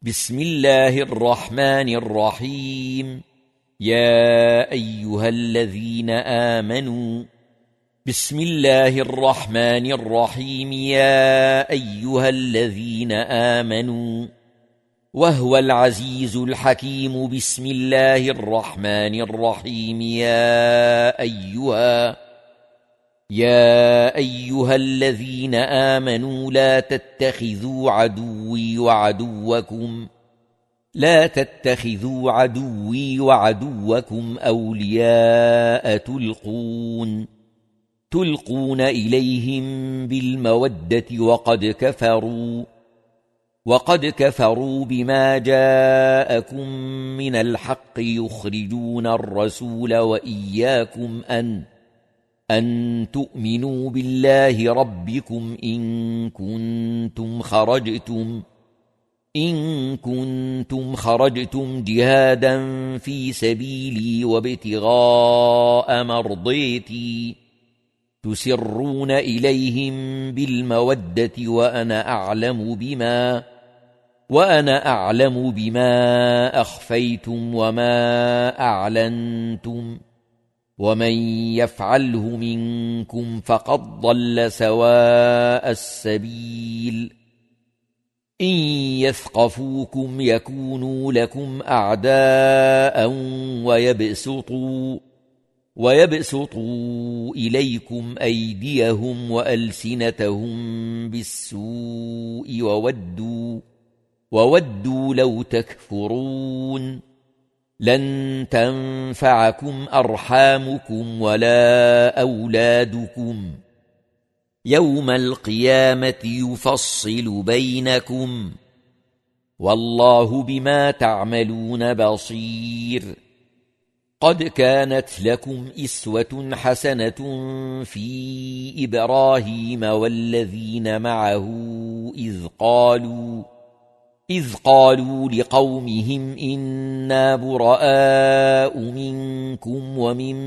بسم الله الرحمن الرحيم. يا أيها الذين آمنوا بسم الله الرحمن الرحيم. يا أيها الذين آمنوا وهو العزيز الحكيم. بسم الله الرحمن الرحيم. يا أيها الذين آمنوا لا تتخذوا عدوي وعدوكم أولياء تلقون إليهم بالمودة وقد كفروا بما جاءكم من الحق يخرجون الرسول وإياكم أن تؤمنوا بالله ربكم إن كنتم خرجتم جهادا في سبيلي وابتغاء مرضيتي تسرون إليهم بالمودة وأنا أعلم بما أخفيتم وما أعلنتم ومن يفعله منكم فقد ضل سواء السبيل. إن يثقفوكم يكونوا لكم أعداء ويبسطوا إليكم أيديهم وألسنتهم بالسوء وودوا لو تكفرون. لن تنفعكم أرحامكم ولا أولادكم يوم القيامة يفصل بينكم والله بما تعملون بصير. قد كانت لكم إسوة حسنة في إبراهيم والذين معه إذ قالوا لقومهم إنا براء منكم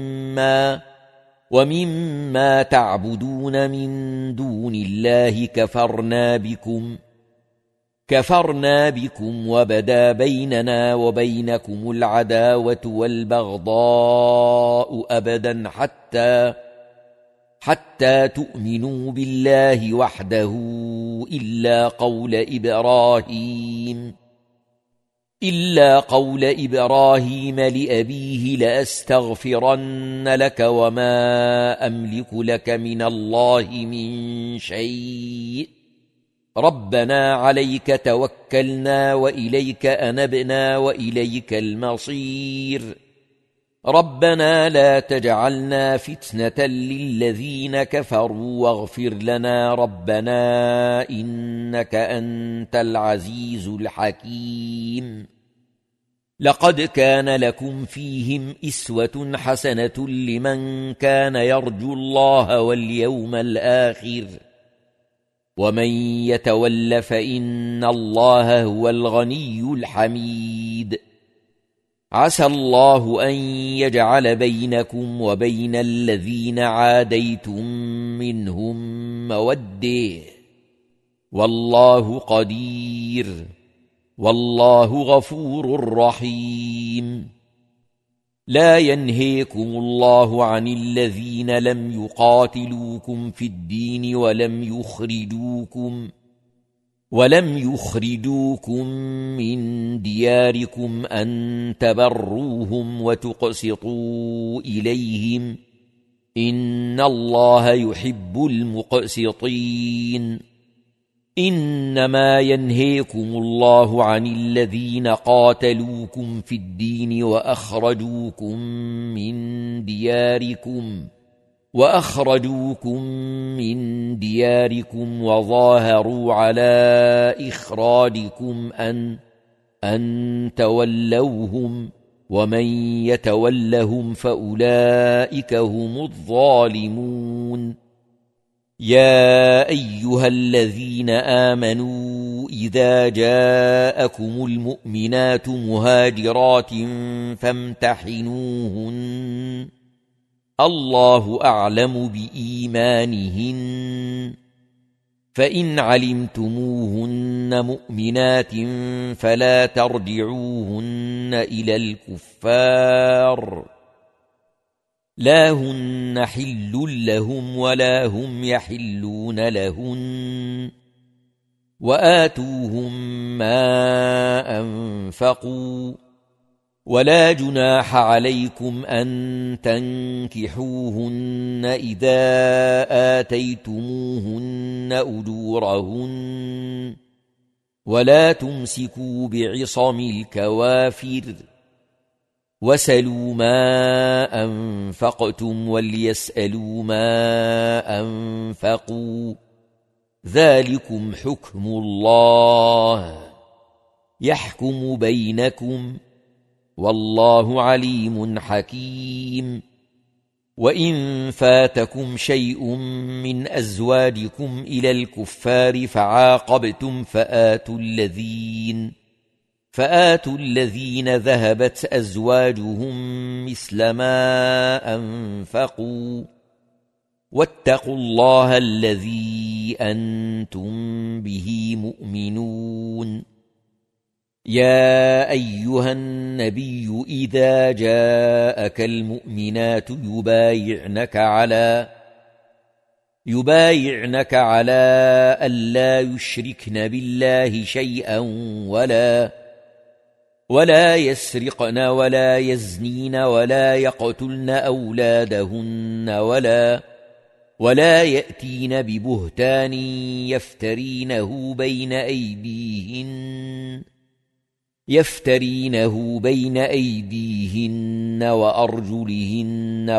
ومما تعبدون من دون الله كفرنا بكم وبدا بيننا وبينكم العداوة والبغضاء أبدا حتى تؤمنوا بالله وحده إلا قول إبراهيم لأبيه لأستغفرن لك وما أملك لك من الله من شيء. ربنا عليك توكلنا وإليك أنبنا وإليك المصير. ربنا لا تجعلنا فتنة للذين كفروا واغفر لنا ربنا إنك أنت العزيز الحكيم. لقد كان لكم فيهم إسوة حسنة لمن كان يرجو الله واليوم الآخر ومن يتول فإن الله هو الغني الحميد. عسى الله أن يجعل بينكم وبين الذين عاديتم منهم مودة والله قدير والله غفور رحيم. لا ينهيكم الله عن الذين لم يقاتلوكم في الدين ولم يخرجوكم من دياركم أن تبروهم وتقسطوا إليهم إن الله يحب المقسطين. إنما ينهيكم الله عن الذين قاتلوكم في الدين وأخرجوكم من دياركم وظاهروا على إخراجكم أن تولوهم ومن يتولهم فأولئك هم الظالمون. يا أيها الذين آمنوا إذا جاءكم المؤمنات مهاجرات فامتحنوهن الله أعلم بإيمانهن فإن علمتموهن كنتن مؤمنات فلا ترجعوهن إلى الكفار لا هن حل لهم ولا هم يحلون لهن وآتوهم ما أنفقوا ولا جناح عليكم أن تنكحوهن إذا آتيتموهن أجورهن ولا تمسكوا بعصم الكوافر وسلوا ما أنفقتم وليسألوا ما أنفقوا ذلكم حكم الله يحكم بينكم والله عليم حكيم وإن فاتكم شيء من أزواجكم إلى الكفار فعاقبتم فآتوا الذين ذهبت أزواجهم مثل ما أنفقوا واتقوا الله الذي أنتم به مؤمنون يا أيها النبي إذا جاءك المؤمنات يبايعنك على ألا يشركن بالله شيئا ولا يسرقن ولا يزنين ولا يقتلن أولادهن ولا يأتين ببهتان يفترينه بين أيديهن وأرجلهن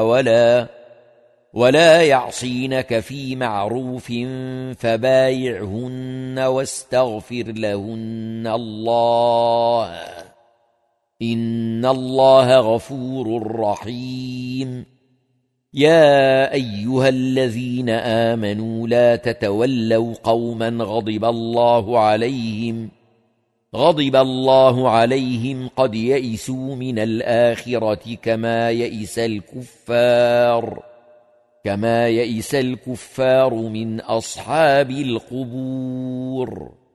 ولا يعصينك في معروف فبايعهن واستغفر لهن الله إن الله غفور رحيم يا أيها الذين آمنوا لا تتولوا قوما غضب الله عليهم قد يئسوا من الآخرة كما يئس الكفار من أصحاب القبور